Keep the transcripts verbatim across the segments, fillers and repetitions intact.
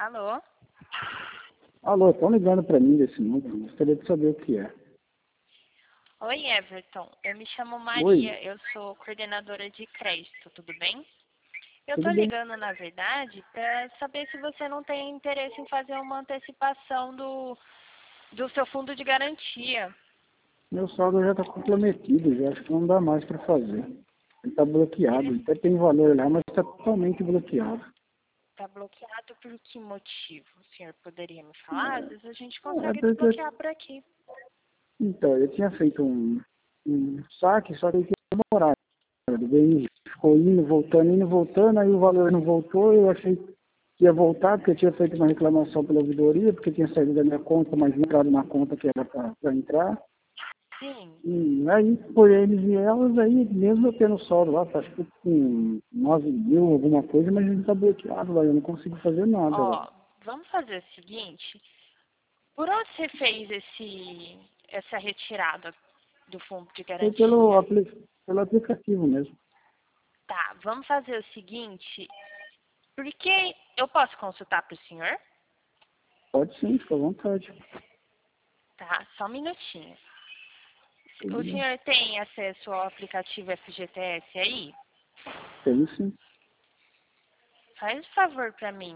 Alô? Alô, estão ligando para mim desse número, gostaria de saber o que é. Oi, Everton. Eu me chamo Maria, Oi. eu sou coordenadora de crédito, tudo bem? Eu Tudo tô bem? ligando, na verdade, para saber se você não tem interesse em fazer uma antecipação do, do seu fundo de garantia. Meu saldo já está comprometido, já acho que não dá mais para fazer. Ele está bloqueado, Ele até tem valor lá, mas está totalmente bloqueado. está bloqueado por que motivo? O senhor poderia me falar? Às vezes a gente É consegue porque, desbloquear por aqui. então, eu tinha feito um, um saque, só que ele tinha demorado. O B N ficou indo, voltando, indo, voltando, aí o valor não voltou, eu achei que ia voltar, porque eu tinha feito uma reclamação pela ouvidoria, porque tinha saído da minha conta, mas não entrado na conta que era para entrar. Sim. E aí, por eles e elas, aí, mesmo eu tendo saldo lá, tá, acho que com nove mil, alguma coisa, mas ele tá bloqueado lá, eu não consigo fazer nada lá. Ó, vamos fazer o seguinte. Por onde você fez esse, essa retirada do fundo de Foi pelo, garantia? apli pelo aplicativo mesmo. Tá, vamos fazer o seguinte. Porque eu posso consultar para o senhor? Pode sim, fica à vontade. Tá, só um minutinho. Tudo O bem. senhor tem acesso ao aplicativo F G T S aí? Tem sim. Faz um favor para mim.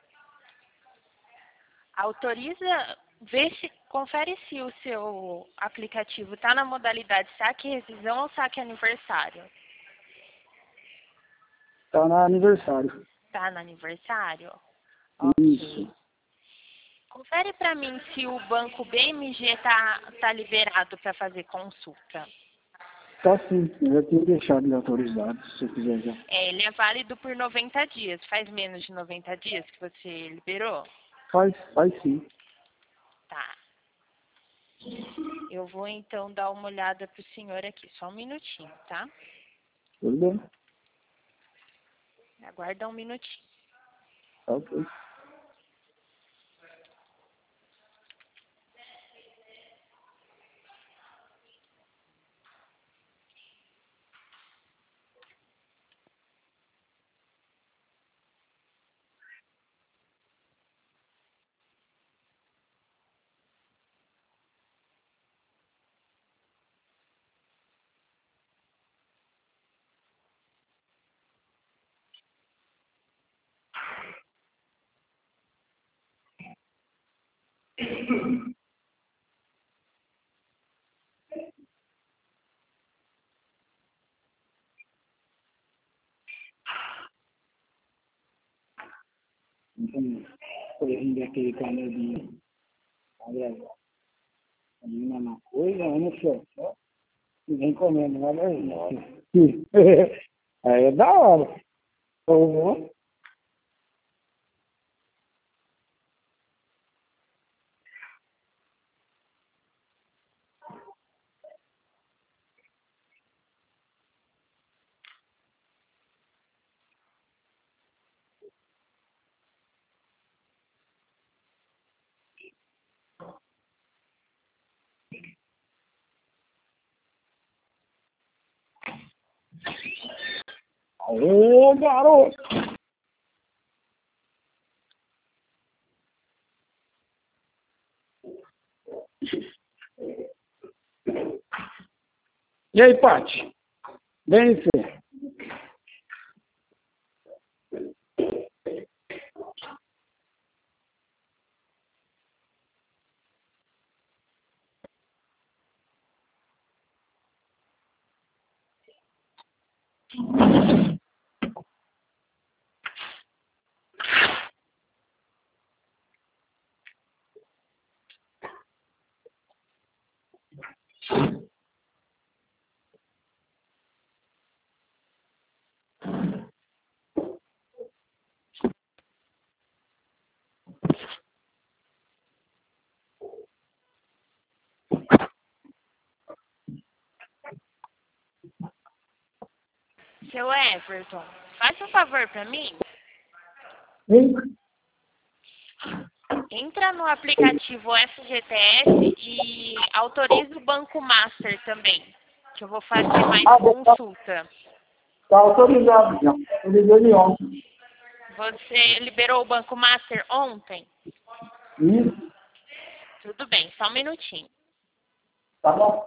Autoriza, vê se, confere se o seu aplicativo está na modalidade saque rescisão ou saque aniversário. Tá no aniversário. Tá no aniversário? Isso. Ok. Confere para mim se o banco B M G tá, tá liberado para fazer consulta. Tá sim, eu já tinha deixado ele autorizado, se você quiser já. É, ele é válido por noventa dias. Faz menos de noventa dias que você liberou? Faz, faz sim. Tá. Eu vou então dar uma olhada pro senhor aqui. Só um minutinho, tá? Tudo bem. Aguarda um minutinho. Tá ok. Então, corrigindo aquele canal de... Olha, a mesma coisa, olha só. Ninguém comendo, olha aí. Sim. Aí é da hora. Uhum. Ô, garoto! E aí, Paty? Bem, você? Seu Everton, faz um favor para mim. Hein? Entra no aplicativo F G T S e autoriza o Banco Master também, que eu vou fazer mais Ah, tá, consulta. tá autorizado, já. Eu liguei ele ontem. Você liberou o Banco Master ontem? Isso. Tudo bem, só um minutinho. Tá bom.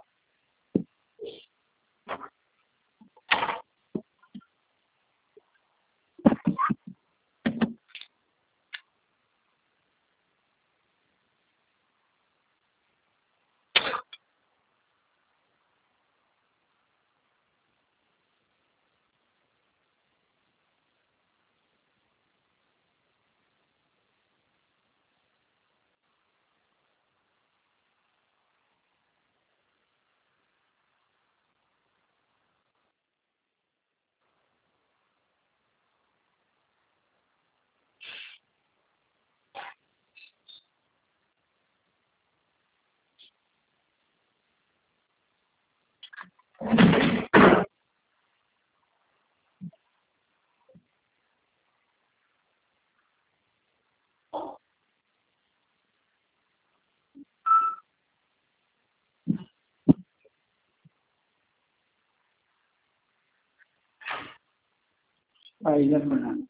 Aí, né, Fernando?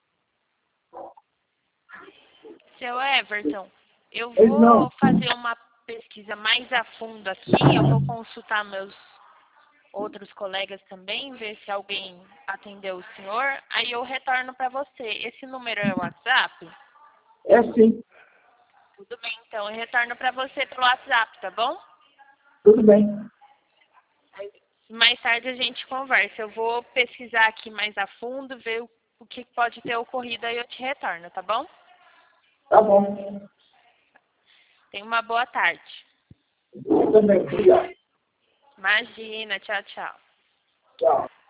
Seu Everton, eu Pois vou não. fazer uma pesquisa mais a fundo aqui, eu vou consultar meus outros colegas também, ver se alguém atendeu o senhor, aí eu retorno para você. Esse número é o WhatsApp? É sim. Tudo bem, então eu retorno para você pelo WhatsApp, tá bom? Tudo bem. Mais tarde a gente conversa. Eu vou pesquisar aqui mais a fundo, ver o, o que pode ter ocorrido, aí eu te retorno, tá bom? Tá bom. Tenha uma boa tarde. Eu também. Obrigado. Imagina, tchau, tchau. Tchau.